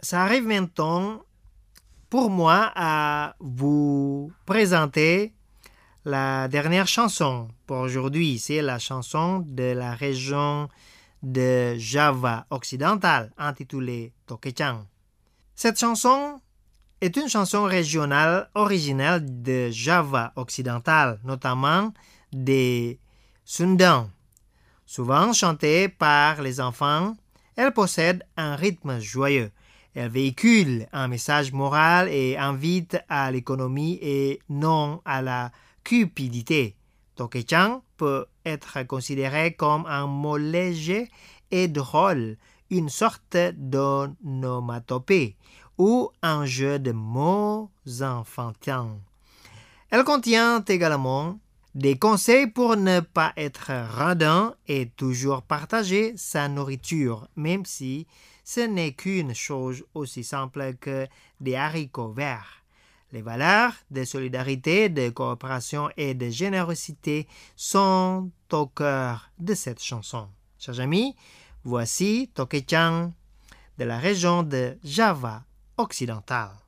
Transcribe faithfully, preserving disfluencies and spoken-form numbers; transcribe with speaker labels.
Speaker 1: ça arrive maintenant pour moi à vous présenter la dernière chanson pour aujourd'hui. C'est la chanson de la région de Java occidentale intitulée Tokechang. Cette chanson est une chanson régionale originelle de Java occidentale, notamment des Sundang. Souvent chantée par les enfants, elle possède un rythme joyeux. Elle véhicule un message moral et invite à l'économie et non à la cupidité. Tokechang peut être considéré comme un mot léger et drôle, une sorte d'onomatopée ou un jeu de mots enfantins. Elle contient également des conseils pour ne pas être radin et toujours partager sa nourriture, même si ce n'est qu'une chose aussi simple que des haricots verts. Les valeurs de solidarité, de coopération et de générosité sont au cœur de cette chanson. Chers amis, voici Tokechang de la région de Java occidentale.